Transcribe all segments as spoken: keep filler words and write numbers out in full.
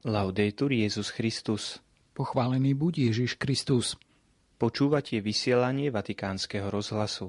Laudetur Jesus Christus. Pochválený buď Ježiš Kristus. Počúvate vysielanie Vatikánskeho rozhlasu.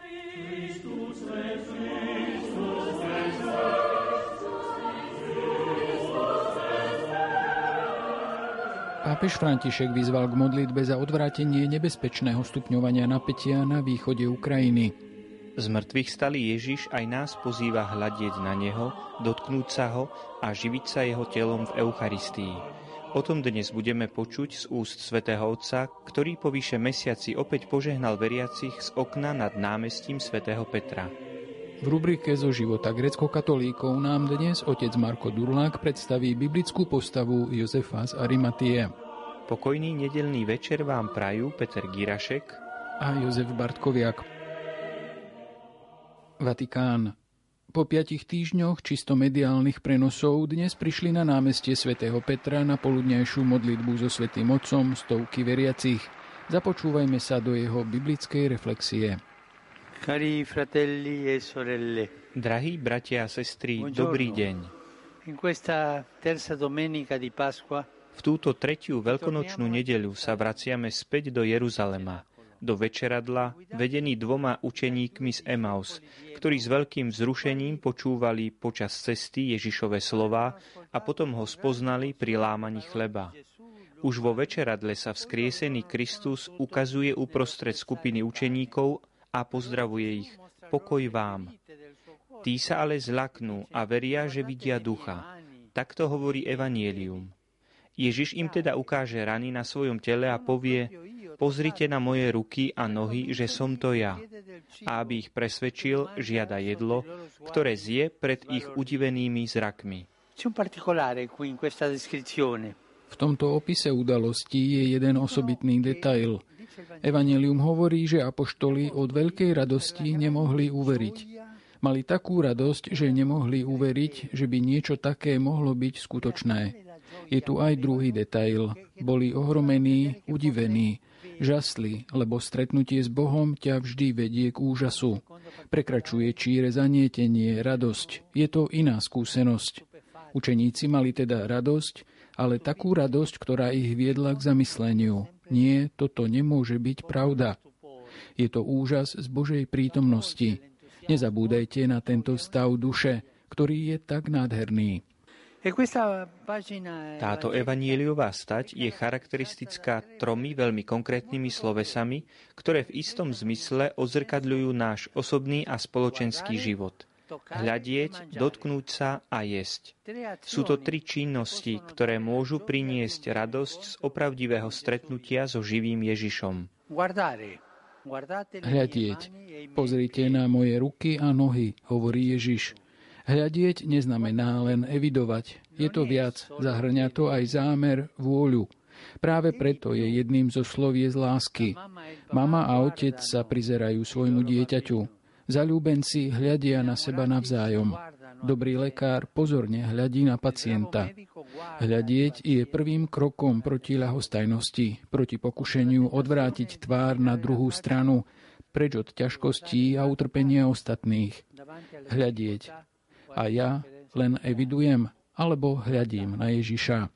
Pápež František vyzval k modlitbe za odvrátenie nebezpečného stupňovania napätia na východe Ukrajiny. Z mŕtvych stalý Ježiš aj nás pozýva hľadieť na neho, dotknúť sa ho a živiť sa jeho telom v Eucharistii. O tom dnes budeme počuť z úst svätého Otca, ktorý po vyše mesiaci opäť požehnal veriacich z okna nad námestím svätého Petra. V rubrike Zo života gréckokatolíkov nám dnes otec Marko Durlák predstaví biblickú postavu Jozefa z Arimatie. Pokojný nedeľný večer vám prajú Peter Girašek a Jozef Bartkoviak. Vatikán. Po piatich týždňoch čisto mediálnych prenosov dnes prišli na námestie svätého Petra na poludňajšiu modlitbu so svätým Otcom stovky veriacich. Započúvajme sa do jeho biblickej reflexie. Cari fratelli e sorelle. Drahí bratia a sestry, buongiorno. Dobrý deň. In questa terza domenica di Pasqua, v túto tretiu veľkonočnú nedeľu sa vraciame späť do Jeruzalema, do večeradla, vedený dvoma učeníkmi z Emaus, ktorí s veľkým vzrušením počúvali počas cesty Ježišove slová a potom ho spoznali pri lámaní chleba. Už vo večeradle sa vzkriesený Kristus ukazuje uprostred skupiny učeníkov a pozdravuje ich: pokoj vám. Tí sa ale zľaknú a veria, že vidia ducha. Takto hovorí Evanjelium. Ježiš im teda ukáže rany na svojom tele a povie: pozrite na moje ruky a nohy, že som to ja. A aby ich presvedčil, žiada jedlo, ktoré zje pred ich udivenými zrakmi. V tomto opise udalostí je jeden osobitný detail. Evanjelium hovorí, že apoštoli od veľkej radosti nemohli uveriť. Mali takú radosť, že nemohli uveriť, že by niečo také mohlo byť skutočné. Je tu aj druhý detail. Boli ohromení, udivení, žasli, lebo stretnutie s Bohom ťa vždy vedie k úžasu. Prekračuje číre zanietenie, radosť. Je to iná skúsenosť. Učeníci mali teda radosť, ale takú radosť, ktorá ich viedla k zamysleniu. Nie, toto nemôže byť pravda. Je to úžas z Božej prítomnosti. Nezabúdajte na tento stav duše, ktorý je tak nádherný. Táto evanjeliová stať je charakteristická tromi veľmi konkrétnymi slovesami, ktoré v istom zmysle odzrkadľujú náš osobný a spoločenský život. Hľadieť, dotknúť sa a jesť. Sú to tri činnosti, ktoré môžu priniesť radosť z opravdivého stretnutia so živým Ježišom. Hľadieť. Pozrite na moje ruky a nohy, hovorí Ježiš. Hľadieť neznamená len evidovať. Je to viac, zahrňa to aj zámer, vôľu. Práve preto je jedným zo slovies lásky. Mama a otec sa prizerajú svojmu dieťaťu. Zaľúbenci hľadia na seba navzájom. Dobrý lekár pozorne hľadí na pacienta. Hľadieť je prvým krokom proti ľahostajnosti, proti pokušeniu odvrátiť tvár na druhú stranu, preč od ťažkostí a utrpenia ostatných. Hľadieť. A ja len evidujem, alebo hľadím na Ježiša.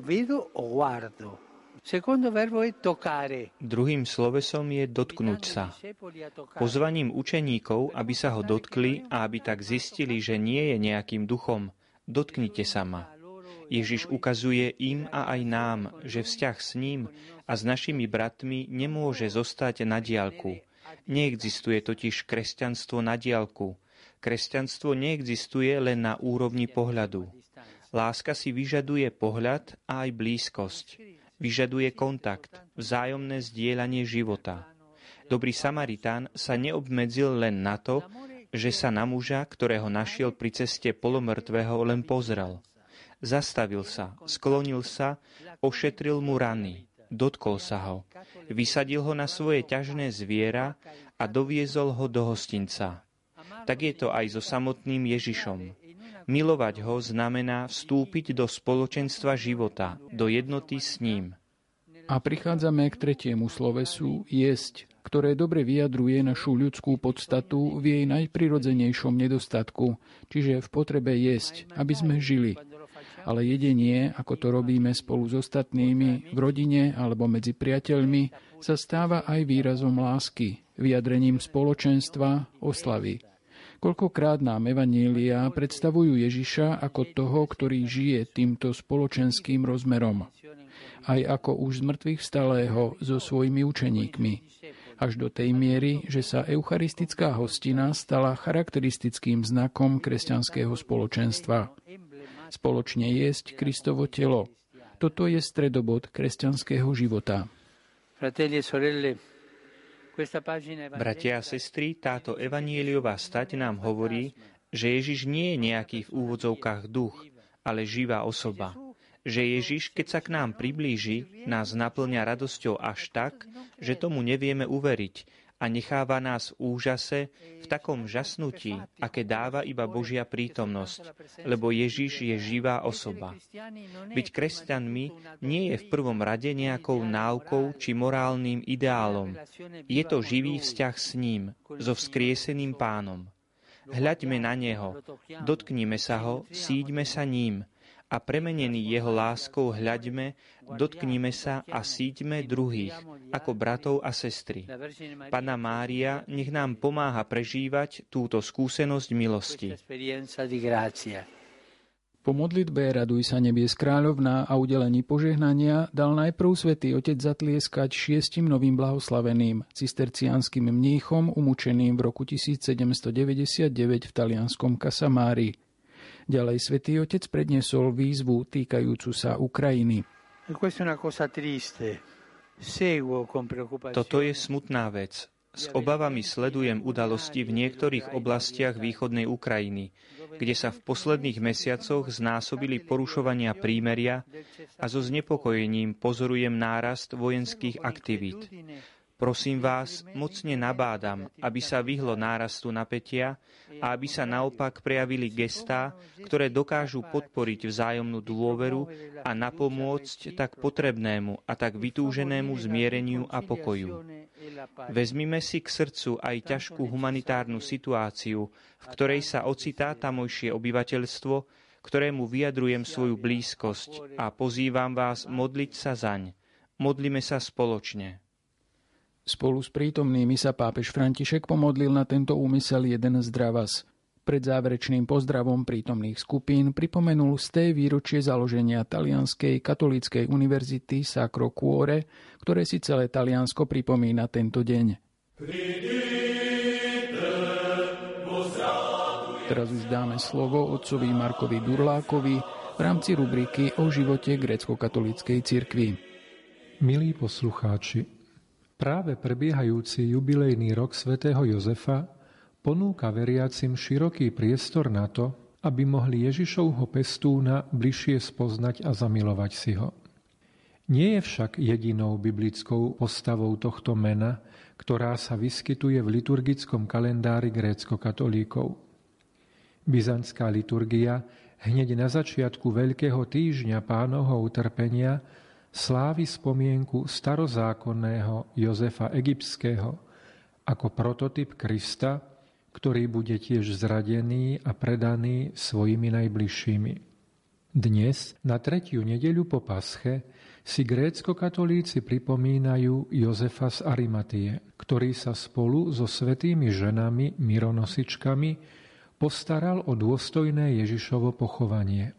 Druhým slovesom je dotknúť sa. Pozvaním učeníkov, aby sa ho dotkli a aby tak zistili, že nie je nejakým duchom, dotknite sa ma. Ježiš ukazuje im a aj nám, že vzťah s ním a s našimi bratmi nemôže zostať na diaľku. Neexistuje totiž kresťanstvo na diaľku. Kresťanstvo neexistuje len na úrovni pohľadu. Láska si vyžaduje pohľad a aj blízkosť. Vyžaduje kontakt, vzájomné zdieľanie života. Dobrý Samaritán sa neobmedzil len na to, že sa na muža, ktorého našiel pri ceste polomrtvého, len pozrel. Zastavil sa, sklonil sa, ošetril mu rany, dotkol sa ho, vysadil ho na svoje ťažné zviera a doviezol ho do hostinca. Tak je to aj so samotným Ježišom. Milovať ho znamená vstúpiť do spoločenstva života, do jednoty s ním. A prichádzame k tretiemu slovesu jesť, ktoré dobre vyjadruje našu ľudskú podstatu v jej najprirodzenejšom nedostatku, čiže v potrebe jesť, aby sme žili. ale jedenie, ako to robíme spolu s ostatnými, v rodine alebo medzi priateľmi, sa stáva aj výrazom lásky, vyjadrením spoločenstva, oslavy. Koľkokrát nám evanjelia predstavujú Ježiša ako toho, ktorý žije týmto spoločenským rozmerom, aj ako už z mŕtvych vstalého so svojimi učeníkmi, až do tej miery, že sa eucharistická hostina stala charakteristickým znakom kresťanského spoločenstva. Spoločne jesť Kristovo telo. Toto je stredobod kresťanského života. Bratia a sestry, táto evanjeliová stať nám hovorí, že Ježiš nie je nejaký v úvodzovkách duch, ale živá osoba. Že Ježiš, keď sa k nám priblíži, nás naplňa radosťou až tak, že tomu nevieme uveriť a necháva nás v úžase, v takom žasnutí, aké dáva iba Božia prítomnosť, lebo Ježiš je živá osoba. Byť kresťanmi nie je v prvom rade nejakou náukou či morálnym ideálom. Je to živý vzťah s ním, so vzkrieseným Pánom. Hľaďme na Neho, dotknime sa Ho, síďme sa ním, a premenení jeho láskou hľaďme, dotknime sa a síďme druhých, ako bratov a sestry. Panna Mária nech nám pomáha prežívať túto skúsenosť milosti. Po modlitbe Raduj sa nebies kráľovná a udelení požehnania dal najprv svätý Otec zatlieskať šiestim novým blahoslaveným cisterciánskym mníchom umúčeným v roku tisícsedemstodeväťdesiatdeväť v talianskom Casamári. Ďalej svätý Otec predniesol výzvu týkajúcu sa Ukrajiny. Toto je smutná vec. S obavami sledujem udalosti v niektorých oblastiach východnej Ukrajiny, kde sa v posledných mesiacoch znásobili porušovania prímeria a so znepokojením pozorujem nárast vojenských aktivít. Prosím vás, mocne nabádam, aby sa vyhlo nárastu napätia a aby sa naopak prejavili gestá, ktoré dokážu podporiť vzájomnú dôveru a napomôcť tak potrebnému a tak vytúženému zmiereniu a pokoju. Vezmime si k srdcu aj ťažkú humanitárnu situáciu, v ktorej sa ocitá tamojšie obyvateľstvo, ktorému vyjadrujem svoju blízkosť a pozývam vás modliť sa zaň. Modlime sa spoločne. Spolu s prítomnými sa pápež František pomodlil na tento úmysel jeden zdravas. Pred záverečným pozdravom prítomných skupín pripomenul sté výročie založenia Talianskej katolíckej univerzity Sacro Cuore, ktoré si celé Taliansko pripomína tento deň. Teraz už dáme slovo otcovi Markovi Durlákovi v rámci rubriky o živote grécko-katolíckej cirkvi. Milí poslucháči, práve prebiehajúci jubilejný rok svätého Jozefa ponúka veriacim široký priestor na to, aby mohli Ježišovho pestúna bližšie spoznať a zamilovať si ho. Nie je však jedinou biblickou postavou tohto mena, ktorá sa vyskytuje v liturgickom kalendári grécko-katolíkov. Byzantská liturgia hneď na začiatku Veľkého týždňa Pánovho utrpenia slávi spomienku starozákonného Jozefa Egyptského ako prototyp Krista, ktorý bude tiež zradený a predaný svojimi najbližšími. Dnes, na tretiu nedeľu po Pasche, si grécko-katolíci pripomínajú Jozefa z Arimatie, ktorý sa spolu so svätými ženami, mironosičkami, postaral o dôstojné Ježišovo pochovanie.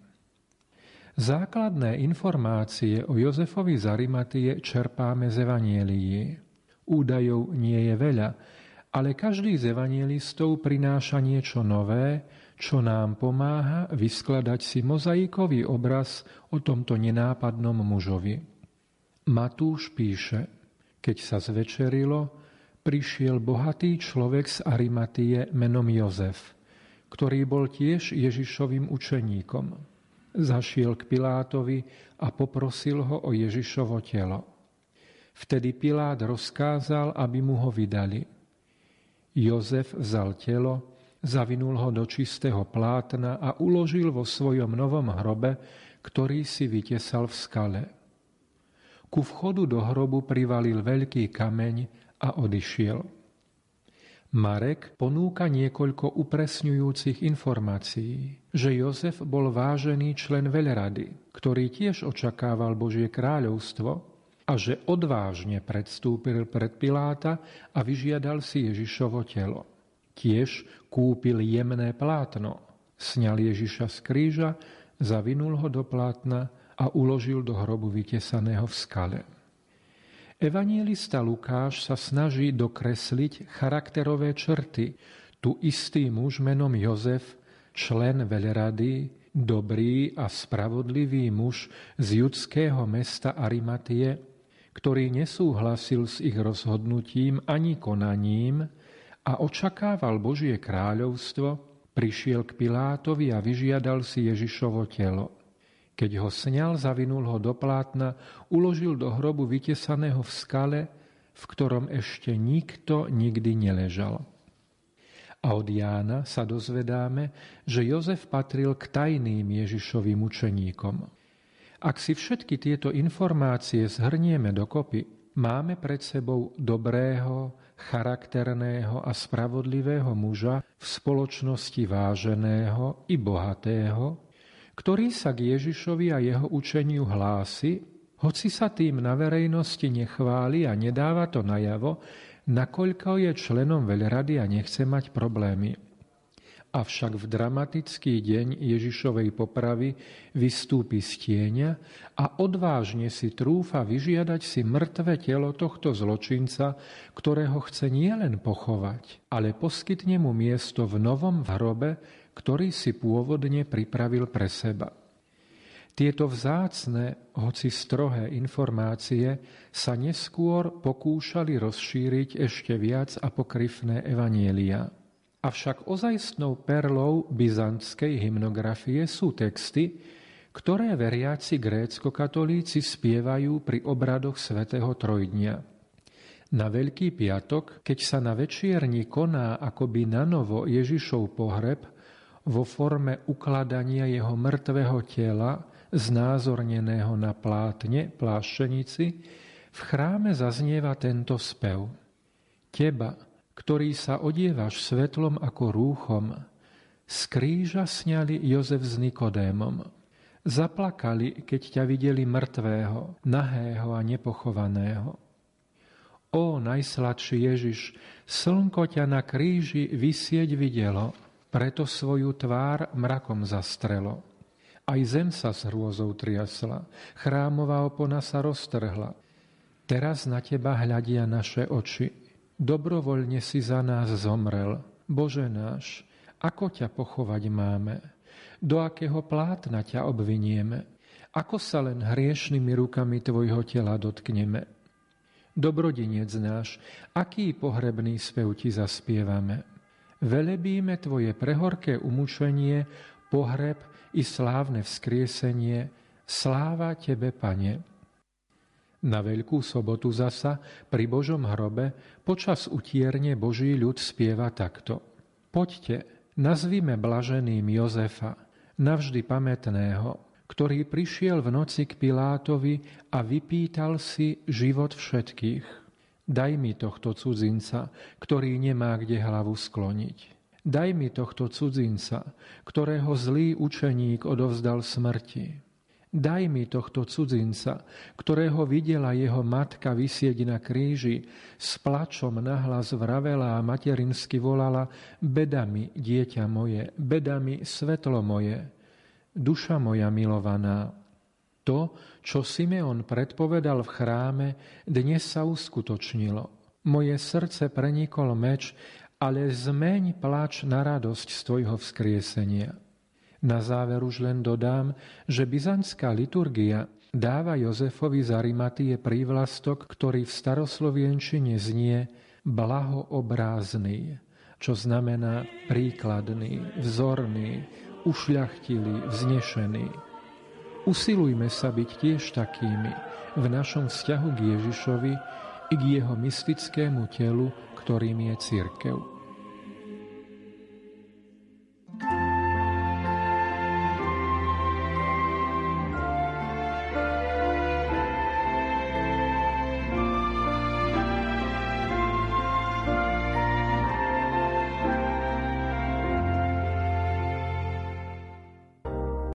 Základné informácie o Jozefovi z Arimatie čerpáme z evanjelií. Údajov nie je veľa, ale každý z evanjelistov prináša niečo nové, čo nám pomáha vyskladať si mozaikový obraz o tomto nenápadnom mužovi. Matúš píše: Keď sa zvečerilo, prišiel bohatý človek z Arimatie menom Jozef, ktorý bol tiež Ježišovým učeníkom. Zašiel k Pilátovi a poprosil ho o Ježišovo telo. Vtedy Pilát rozkázal, aby mu ho vydali. Jozef vzal telo, zavinul ho do čistého plátna a uložil vo svojom novom hrobe, ktorý si vytesal v skale. Ku vchodu do hrobu privalil veľký kameň a odišiel. Marek ponúka niekoľko upresňujúcich informácií, že Jozef bol vážený člen veľrady, ktorý tiež očakával Božie kráľovstvo a že odvážne predstúpil pred Piláta a vyžiadal si Ježišovo telo. Tiež kúpil jemné plátno, sňal Ježiša z kríža, zavinul ho do plátna a uložil do hrobu vytesaného v skale. Evanjelista Lukáš sa snaží dokresliť charakterové črty. Tu istý muž menom Jozef, člen veľrady, dobrý a spravodlivý muž z judského mesta Arimatie, ktorý nesúhlasil s ich rozhodnutím ani konaním a očakával Božie kráľovstvo, prišiel k Pilátovi a vyžiadal si Ježišovo telo. Keď ho sňal, zavinul ho do plátna, uložil do hrobu vytesaného v skale, v ktorom ešte nikto nikdy neležal. A od Jána sa dozvedáme, že Jozef patril k tajným Ježišovým učeníkom. Ak si všetky tieto informácie zhrnieme dokopy, máme pred sebou dobrého, charakterného a spravodlivého muža v spoločnosti váženého i bohatého, ktorý sa k Ježišovi a jeho učeniu hlási, hoci sa tým na verejnosti nechváli a nedáva to najavo, nakoľko je členom veľrady a nechce mať problémy. Avšak v dramatický deň Ježišovej popravy vystúpi z tieňa a odvážne si trúfa vyžiadať si mŕtve telo tohto zločinca, ktorého chce nielen pochovať, ale poskytne mu miesto v novom hrobe, ktorý si pôvodne pripravil pre seba. Tieto vzácne, hoci strohé informácie sa neskôr pokúšali rozšíriť ešte viac apokryfné evanjelia. Avšak ozajstnou perlou byzantskej hymnografie sú texty, ktoré veriaci grécko-katolíci spievajú pri obradoch svätého Trojdňa. Na Veľký piatok, keď sa na večierni koná akoby nanovo Ježišov pohreb, vo forme ukladania jeho mŕtvého tela, znázorneného na plátne, pláščenici, v chráme zaznieva tento spev. Teba, ktorý sa odievaš svetlom ako rúchom, z kríža sňali Jozef s Nikodémom. Zaplakali, keď ťa videli mŕtvého, nahého a nepochovaného. Ó, najsladší Ježiš, slnko ťa na kríži visieť videlo, preto svoju tvár mrakom zastrelo. Aj zem sa s hrôzou triasla, chrámová opona sa roztrhla. Teraz na teba hľadia naše oči. Dobrovoľne si za nás zomrel. Bože náš, ako ťa pochovať máme? Do akého plátna ťa obvinieme? Ako sa len hriešnými rukami tvojho tela dotkneme? Dobrodinec náš, aký pohrebný spev ti zaspievame? Velebíme tvoje prehorké umučenie, pohreb i slávne vzkriesenie. Sláva tebe, Pane. Na Veľkú sobotu zasa, pri Božom hrobe, počas utierne Boží ľud spieva takto. Poďte, nazvime blaženým Jozefa, navždy pamätného, ktorý prišiel v noci k Pilátovi a vypýtal si život všetkých. Daj mi tohto cudzinca, ktorý nemá kde hlavu skloniť. Daj mi tohto cudzinca, ktorého zlý učeník odovzdal smrti. Daj mi tohto cudzinca, ktorého videla jeho matka visieť na kríži, s plačom nahlas vravela a materinsky volala: Beda mi, dieťa moje, beda mi, svetlo moje. Duša moja milovaná, to, čo Simeon predpovedal v chráme, dnes sa uskutočnilo. Moje srdce prenikol meč, ale zmeň plač na radosť z tvojho vzkriesenia. Na záver už len dodám, že byzantská liturgia dáva Jozefovi z Arimatie prívlastok, ktorý v staroslovienčine znie blahoobrazný, čo znamená príkladný, vzorný, ušľachtilý, vznešený. Usilujme sa byť tiež takými v našom vzťahu k Ježišovi i k jeho mystickému telu, ktorým je cirkev.